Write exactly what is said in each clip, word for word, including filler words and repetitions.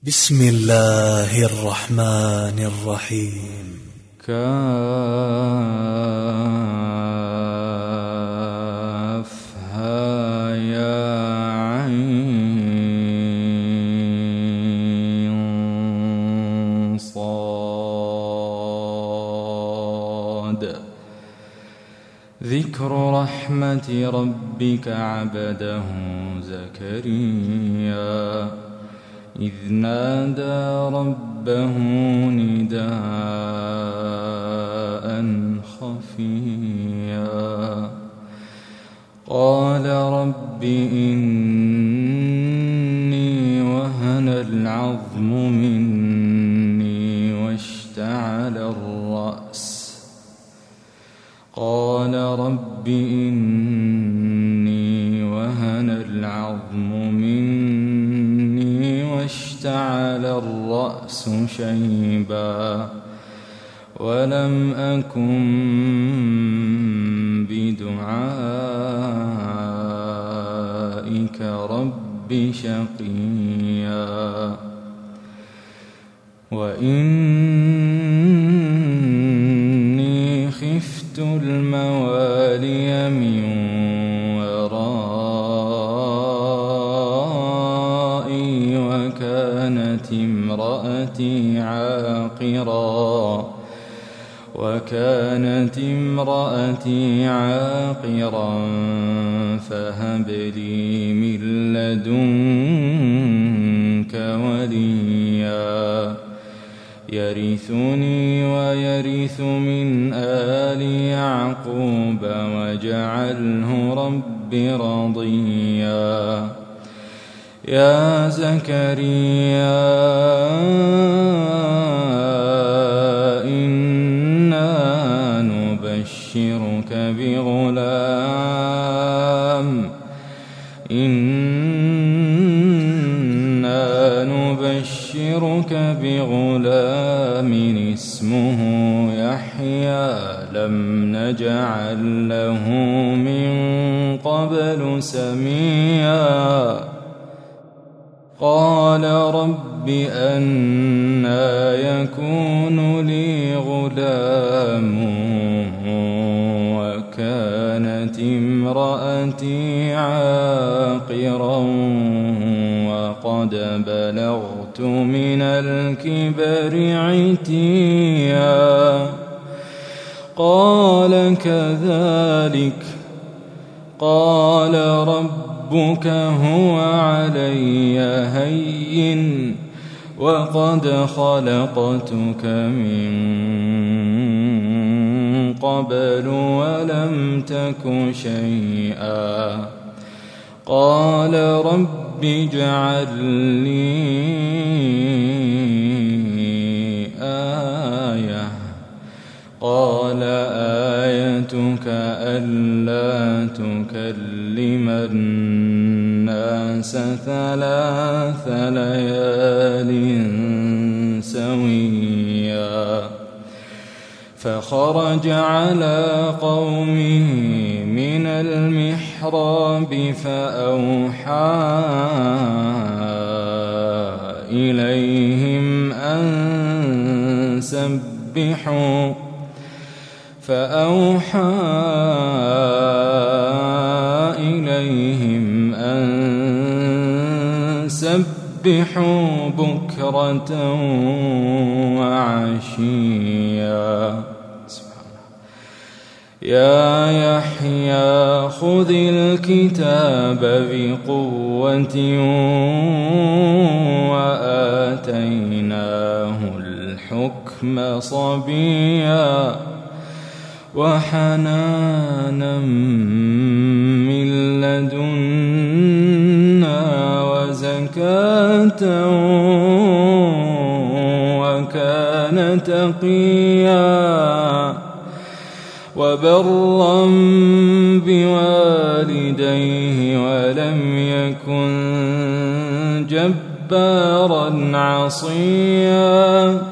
بسم الله الرحمن الرحيم. كافها يا عين صاد. ذكر رحمة ربك عبده زكريا إذ نادى ربه نداء خفيا قال رب إني وهن العظم مني واشتعل الرأس قال رب إني وهن العظم مني واشتعل الرأس شيبا ولم أكن بدعائك رب شقيا وإني خفت الموالي من ورائي وكانت امرأتي عاقرا وكانت امرأتي عاقرا فهب لي من لدنك وليا يرثني ويرث من آل يعقوب واجعله رب رضيا يا زكريا إنا نبشرك بغلام إنا نبشرك بغلام اسمه يحيى لم نجعل له من قبل سميا قال رب أنى يكون لي غلام وكانت امرأتي عاقرا وقد بلغت من الكبر عتيا قال كذلك قال ربك هو علي هين وقد خلقتك من قبل ولم تك شيئا قال رب اجعل لي آية قال آيتك ألا تكلم الناس ثلاث ليال سويا فخرج على قومه من المحراب فأوحى إليهم أن سبحوا فأوحى إليهم أن سبحوا بكرة وعشيا يا يحيى خذ الكتاب بقوة وآتيناه الحكم صبيا وحنانا من لدنا وزكاة وكان تقيا وبرا بوالديه ولم يكن جبارا عصيا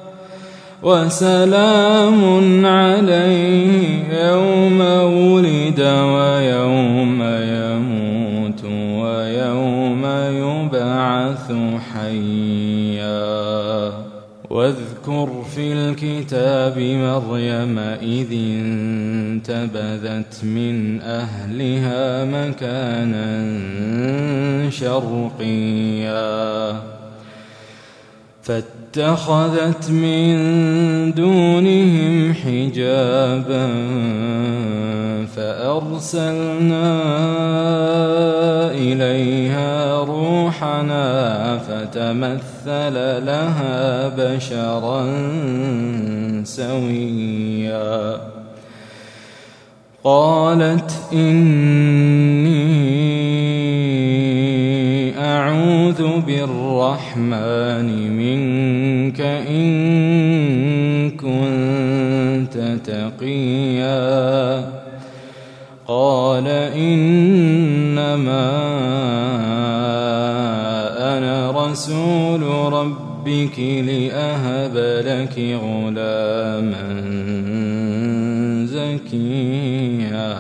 وسلام عليه يوم ولد ويوم يموت ويوم يبعث حيا. حيا واذكر في الكتاب مريم إذ انتبذت من أهلها مكانا شرقيا فاتخذت من دونهم حجابا فأرسلنا إليها روحنا فتمثل لها بشرا سويا قالت إني أعوذ بالرحمن منك إن كنت تقيا قال إنما أنا رسول ربك لأهب لك غلاما زكيا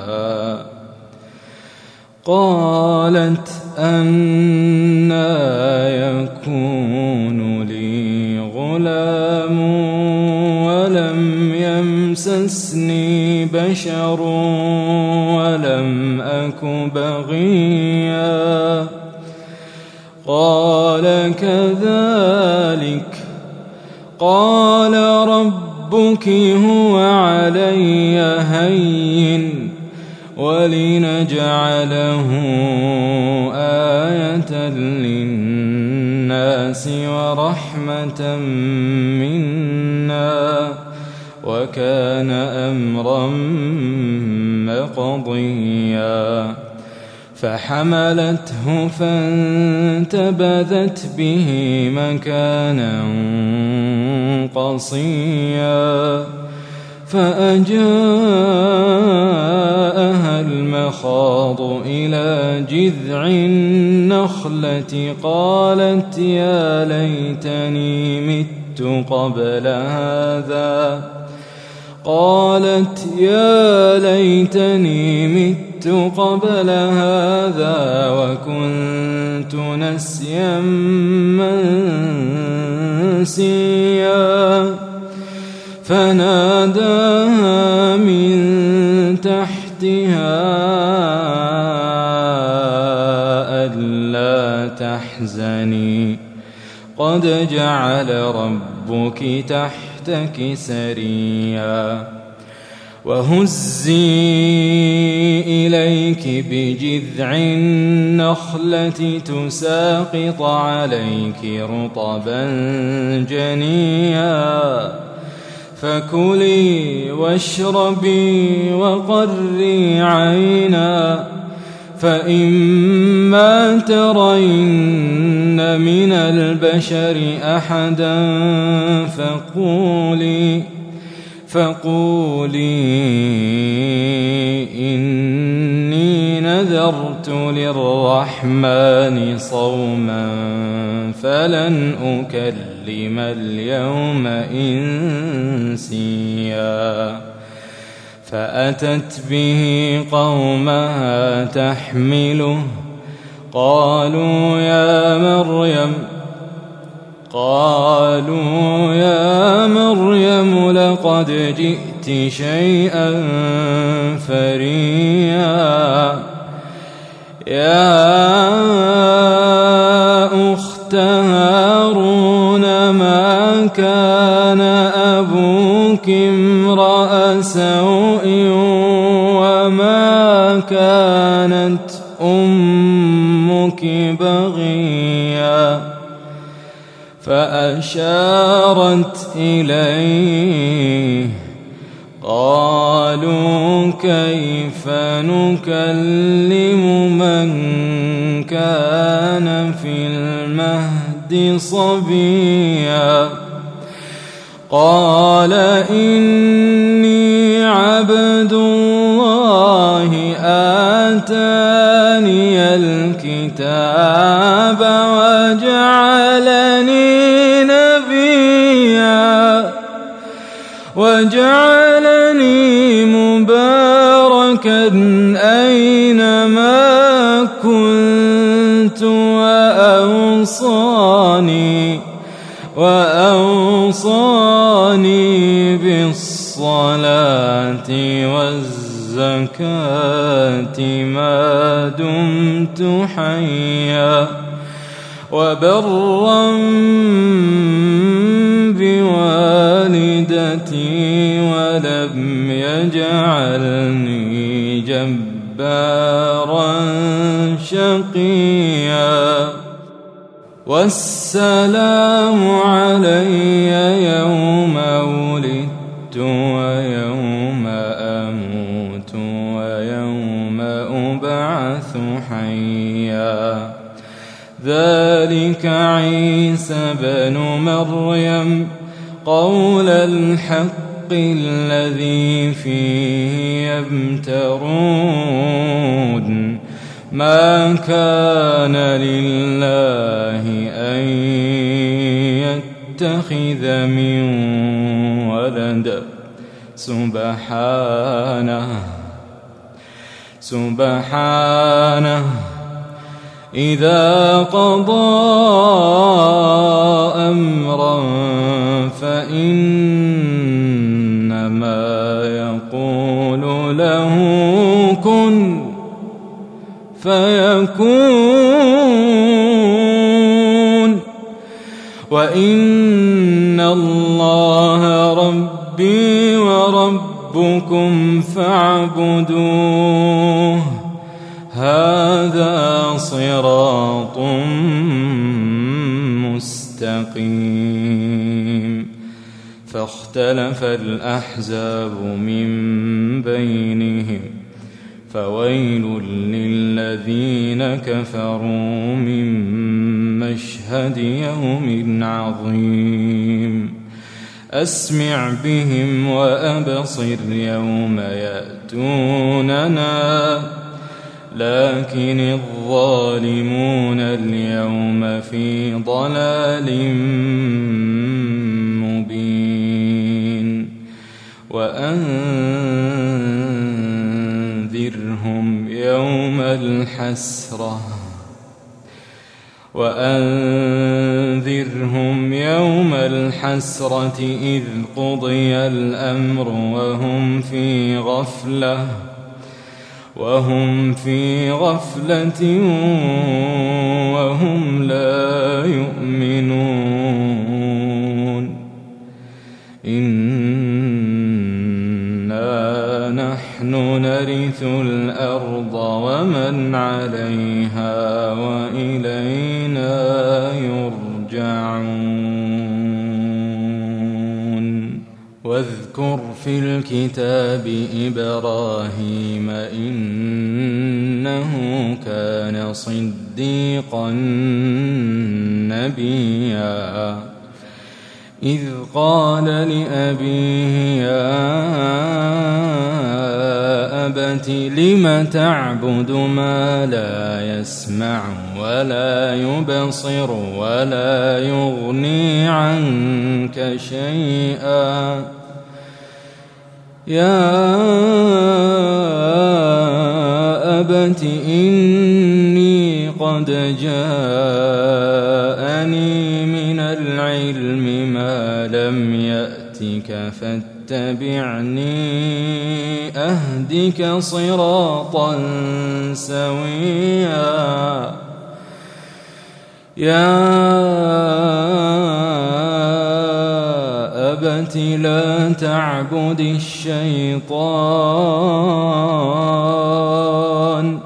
قالت أنى يكون لي غلام ولم يمسسني بشر ولم أك بغيا قال كذلك قال ربك هو علي هين ولنجعله آية للناس ورحمة منا وكان أمرا مقضيا فحملته فانتبذت به مكانا قصيا فأجاءها المخاض إلى جذع النخلة قالت يا ليتني مت قبل هذا قالت يا ليتني مت قبل هذا وكنت نسيا منسيا فناداها من تحتها ألا تحزني قد جعل ربك تحتك سريا وهزي إليك بجذع النخلة تساقط عليك رطبا جنيا فكلي واشربي وقري عينا فإما ترين من البشر أحدا فقولي فقولي إني نذرت للرحمن صوما فلن أكلم اليوم إنسيا فأتت به قومها تحمله قالوا يا مريم قالوا يا مريم لقد جئت شيئا فريا يا أخت هارون ما كان أبوك امرأ سوء وما كانت أمك بغيا فأشارت إليه قالوا كيف نكلم من كان في المهد صبيا قال إني عبد الله آتاني الكتاب وجعلني نبيا وجعلني مباركا أينما كنت وأوصاني وأوصاني بالصلاة والزكاة ما دمت حيا وبرا بوالدتي ولم يجعلني جبارا شقيا والسلام علي يوم ولدت ويوم أموت ويوم أبعث حيا ذلك عيسى بن مريم قول الحق الذي فيه يمترون ما كان لله أن يتخذ من ولد سبحانه سبحانه إذا قضى أمرا فإنما يقول له كن فيكون وإن الله ربي وربكم فاعبدوه هذا صراط مستقيم فاختلف الأحزاب من بينهم فويل للذين كفروا من مشهد يوم عظيم أسمع بهم وأبصر يوم يأتوننا لكن الظالمون اليوم في ضلال مبين وأنذرهم يوم الحسرة وأنذرهم يوم الحسرة إذ قضي الأمر وهم في غفلة وهم في غفلة وهم لا يؤمنون إنا نحن نرث الأرض ومن عليها وإلينا يرجعون واذكر في الكتاب إبراهيم إنه كان صديقا نبيا إذ قال لأبيه يا أبت لم تعبد ما لا يسمع ولا يبصر ولا يغني عنك شيئا يا أبت إني قد جاءني من العلم ما لم يأتك فاتبعني أهدك صراطا سويا يا أبت لا تعبد الشيطان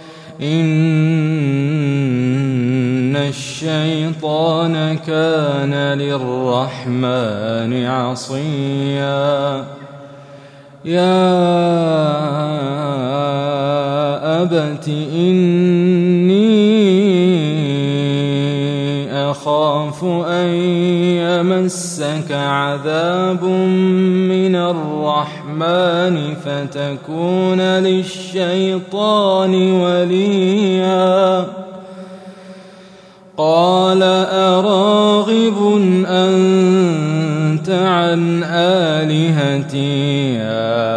إن الشيطان كان للرحمن عصيا يا أبت إني أخاف أن يمسك عذاب من الرحمن فتكون للشيطان وليا قال أراغب أنت عن آلهتي يا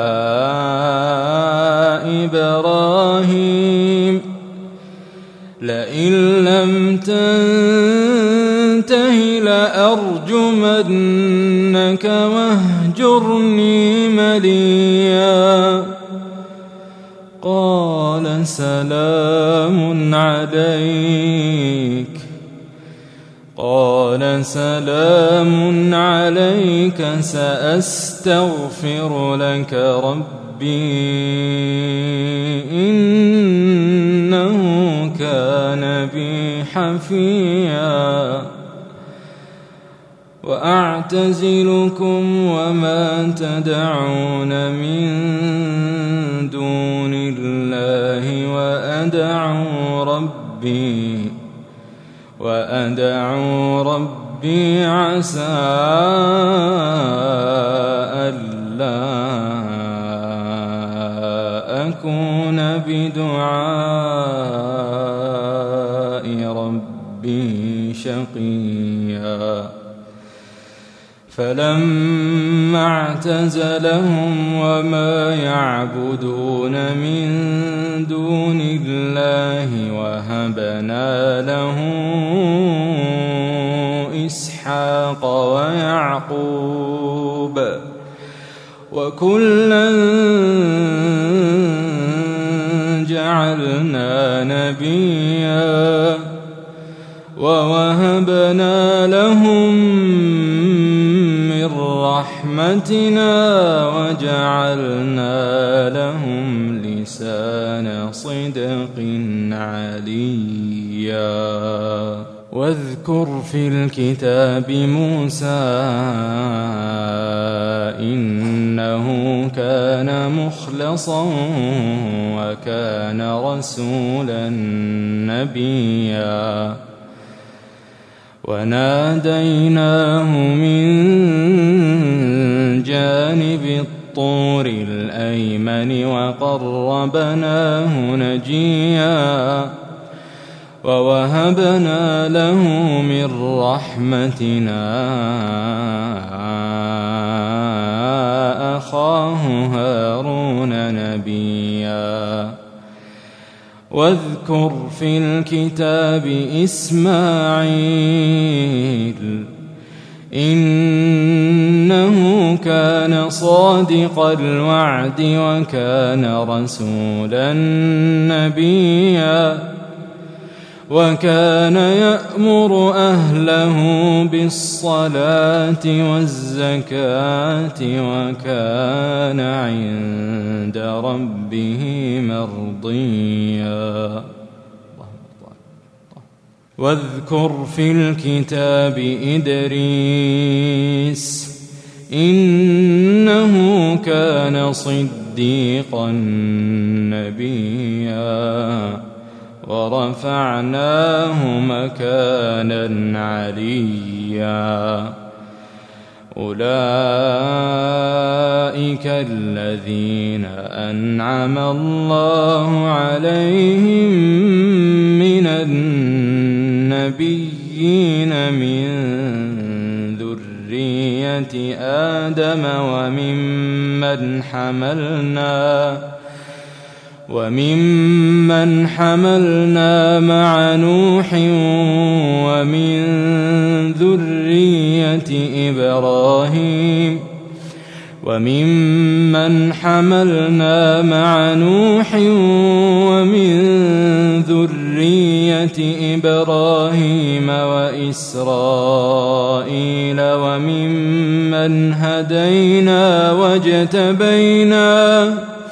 إبراهيم لئن لم تنته لأرجمنك لأرجمنك واهجرني مليا قال سلام عليك قال سلام عليك سأستغفر لك ربي إنه كان بي حفيا وأعتزلكم وما تدعون من دون الله وأدعو ربي وأدعو ربي عسى ألا أكون بدعاء ربي شقيا فلما اعتزلهم وما يعبدون من دون الله وهبنا له إسحاق ويعقوب وكلا جعلنا نبيا ووهبنا لهم من رحمتنا وجعلنا لهم لسان صدق عليا واذكر في الكتاب موسى إنه كان مخلصا وكان رسولا نبيا وناديناه من جانب الطور الأيمن وقربناه نجيا ووهبنا له من رحمتنا أخاه هارون نبيا واذكر في الكتاب إسماعيل إنه كان صادق الوعد وكان رسولا نبيا وكان يأمر أهله بالصلاة والزكاة وكان عند ربه مرضيا واذكر في الكتاب إدريس إنه كان صديقا نبيا ورفعناه مكانا عليا أولئك الذين أنعم الله عليهم من النبيين من ذرية آدم وممن حملنا وممن حملنا مع نوح ومن ذرية إبراهيم وممن حملنا مع نوح ومن ذرية إبراهيم وإسرائيل وممن هدينا واجتبينا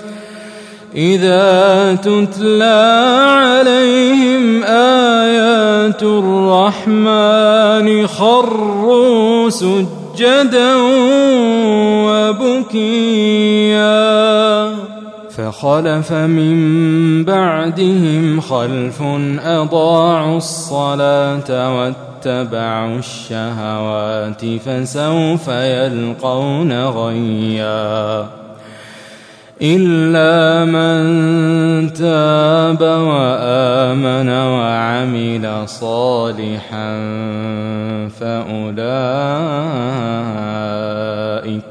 إذا تتلى عليهم آيات الرحمن خروا سجدا وبكيا فخلف من بعدهم خلف أضاعوا الصلاة واتبعوا الشهوات فسوف يلقون غيا إلا من تاب وآمن وعمل صالحا فأولئك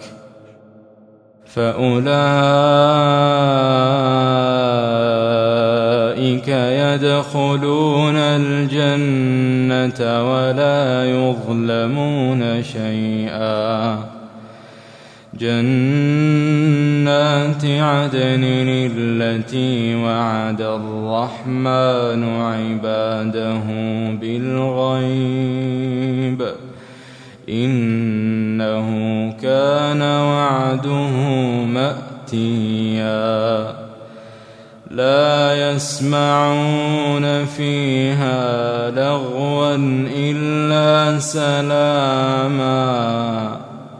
فأولئك أولئك يدخلون الجنة ولا يظلمون شيئا جنات عدن التي وعد الرحمن عباده بالغيب إنه كان وعده مأتيا لا يسمعون فيها لغوا إلا سلاما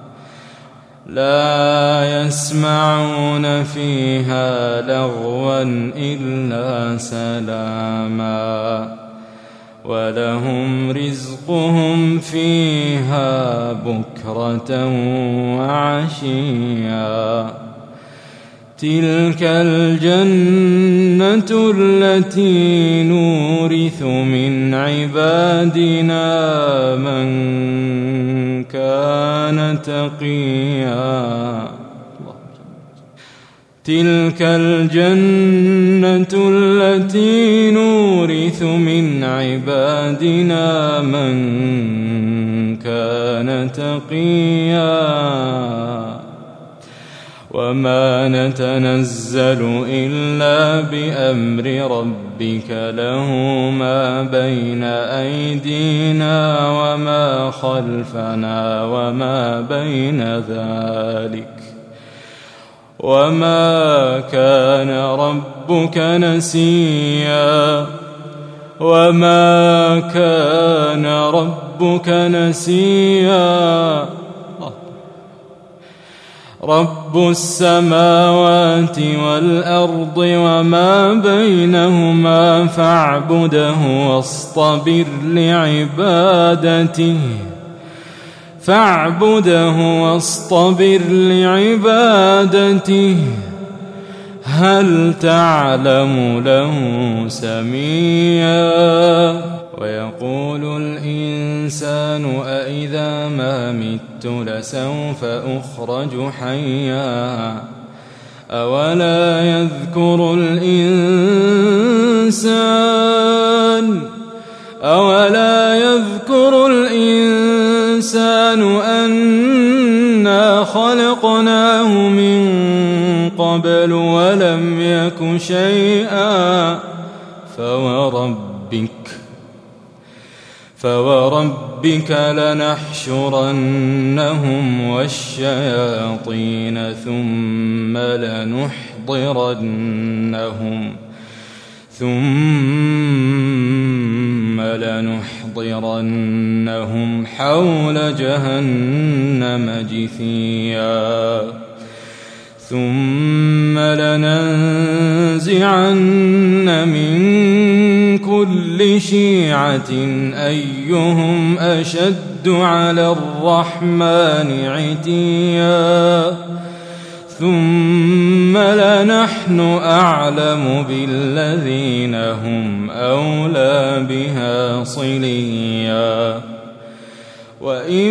لا يسمعون فيها لغوا إلا سلاما ولهم رزقهم فيها بكرة وعشيا تلك الجنة التي نورث من عبادنا من كان تقيا تلك الجنة التي نورث من عبادنا من كان تقيا وما نتنزل إلا بأمر ربك له ما بين أيدينا وما خلفنا وما بين ذلك وما كان ربك نسيا وما كان ربك نسيا رب السماوات والأرض وما بينهما فاعبده واصطبر لعبادته فاعبده واصطبر لعبادته هل تعلم له سميا ويقول الإنسان أإذا ما مت لسوف أخرج حيا أولا يذكر الإنسان أولا يذكر الإنسان أنا خلقناه من قبل ولم يك شيئا فوربك فوربك لنحشرنهم والشياطين ثم لنحضرنهم ثم لنحضرنهم حول جهنم جثيا ثم لننزعن من كل شيعة أيهم أشد على الرحمن عتيا ثم لنحن أعلم بالذين هم أولى بها صليا وإن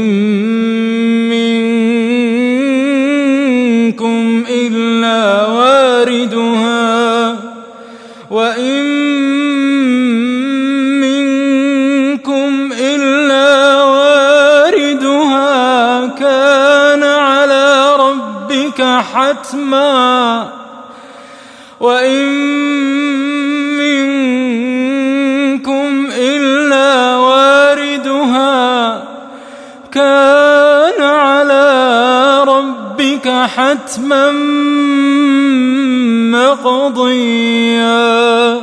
منكم إلا واردها وإن منكم إلا واردها كان على ربك حتما وإن منكم إلا واردها كان على ربك حتما مقضيا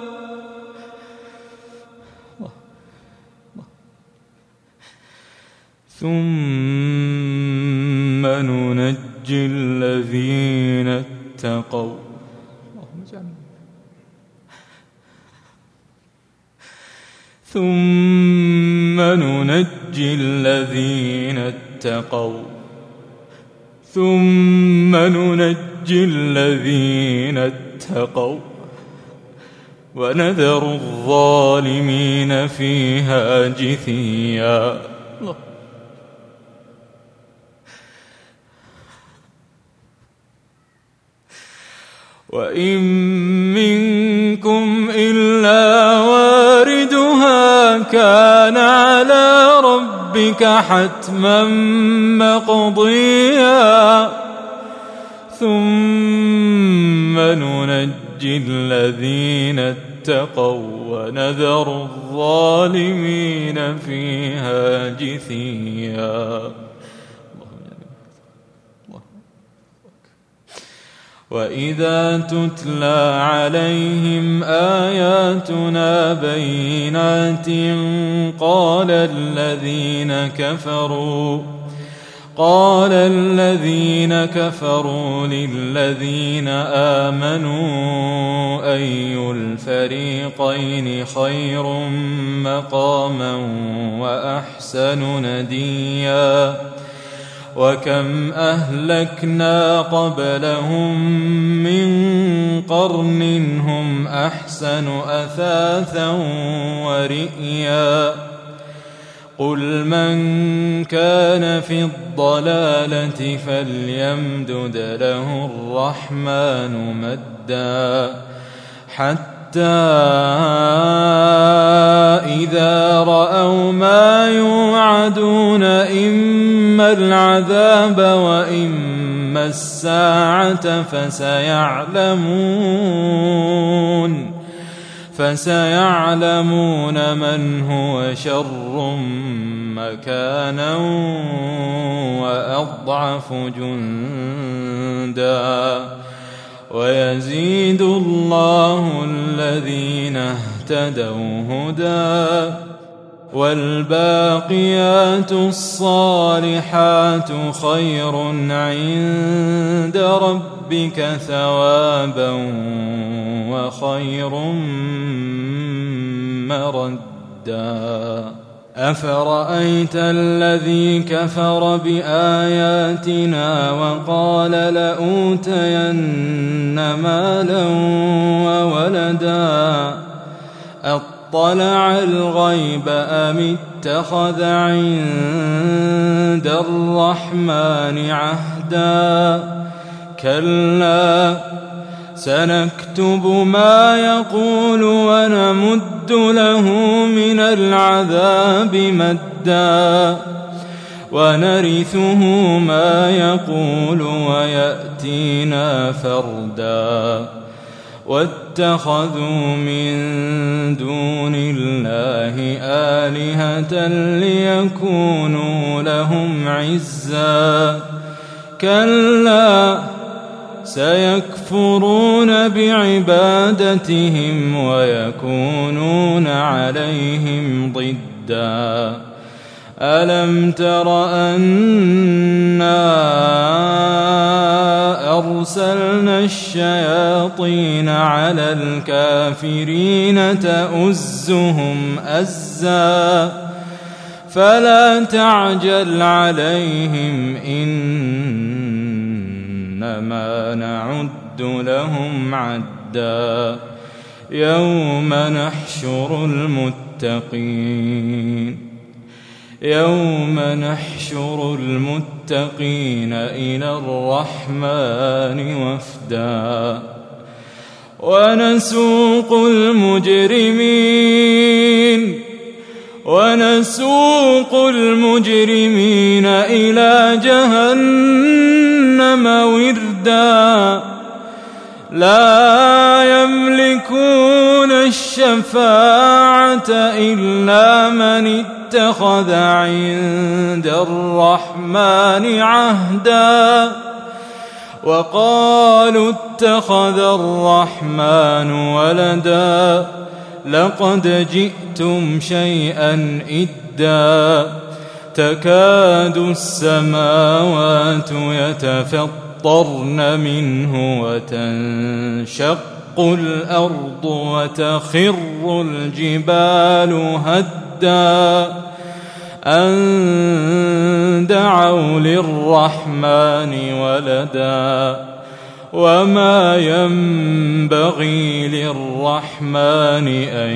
ثم ننجي الذين اتقوا ثم ننجي الذين اتقوا ثم ننجي الذين اتقوا ونذر الظالمين فيها جثيا وإن منكم ربك حتما مقضيا ثم ننجي الذين اتقوا ونذر الظالمين فيها جثيا. وإذا تتلى عليهم آياتنا بينات قال الذين كفروا قال الذين كفروا للذين آمنوا أي الفريقين خير مقاما وأحسن نديا وكم أهلكنا قبلهم من قرن هم أحسن أثاثا ورئيا قل من كان في الضلالة فليمدد له الرحمن مدا حتى إذا رأوا ما يوعدون إما العذاب وإما الساعة فسيعلمون فسيعلمون من هو شر مكانا وأضعف جندا ويزيد الله الذين اهتدوا هدى والباقيات الصالحات خير عند ربك ثوابا وخير مردا أفرأيت الذي كفر بآياتنا وقال لأوتين مالا وولدا أطلع الغيب أم اتخذ عند الرحمن عهدا كلا سنكتب ما يقول ونمد له من العذاب مدا ونرثه ما يقول ويأتينا فردا واتخذوا من دون الله آلهة ليكونوا لهم عزا كلا سيكفرون بعبادتهم ويكونون عليهم ضدا ألم تر أنا أرسلنا الشياطين على الكافرين تؤزهم أزا فلا تعجل عليهم إنما نعد لهم عدا يوم نحشر المتقين يوم نحشر المتقين إلى الرحمن وفدا ونسوق المجرمين ونسوق المجرمين إلى جهنم وردا لا يملكون الشفاعة إلا من اتخذ عند الرحمن عهدا وقالوا اتخذ الرحمن ولدا لقد جئتم شيئا إدا تكاد السماوات يتفطرن منه وتنشق الأرض وتخر الجبال هدا أن دعوا للرحمن ولدا وما ينبغي للرحمن أن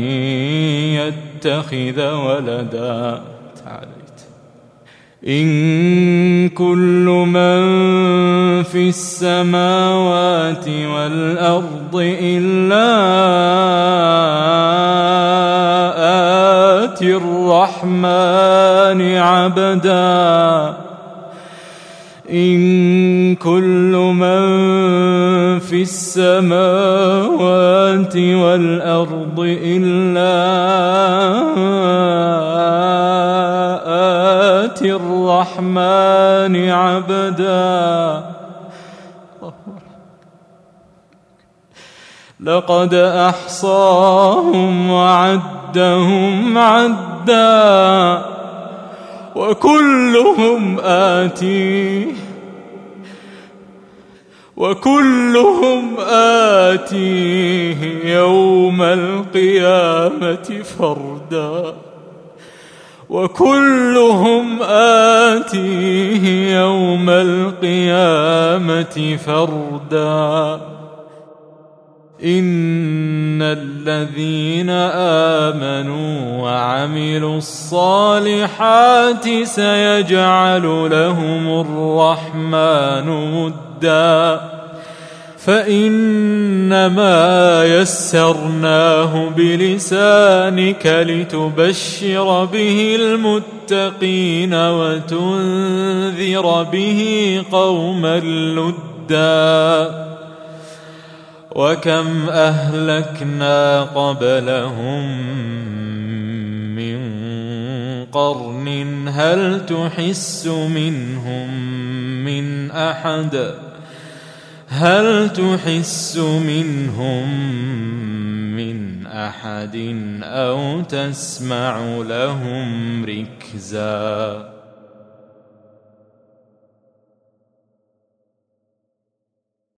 يتخذ ولدا إن كل من في السماوات والأرض إلا آتي الرحمن عبدا إن كل من في السماوات والأرض إلا آتي الرحمن عبدا لقد أحصاهم وعدهم عدا وكلهم آتيه وكلهم آتيه يوم القيامة فردا وكلهم آتيه يوم القيامة فردا إن الذين آمنوا وعملوا الصالحات سيجعل لهم الرحمن ودا فإنما يسرناه بلسانك لتبشر به المتقين وتنذر به قوما لدا وكم أهلكنا قبلهم من قرن هل تحس منهم من أحد هل تحس منهم من أحد أو تسمع لهم ركزا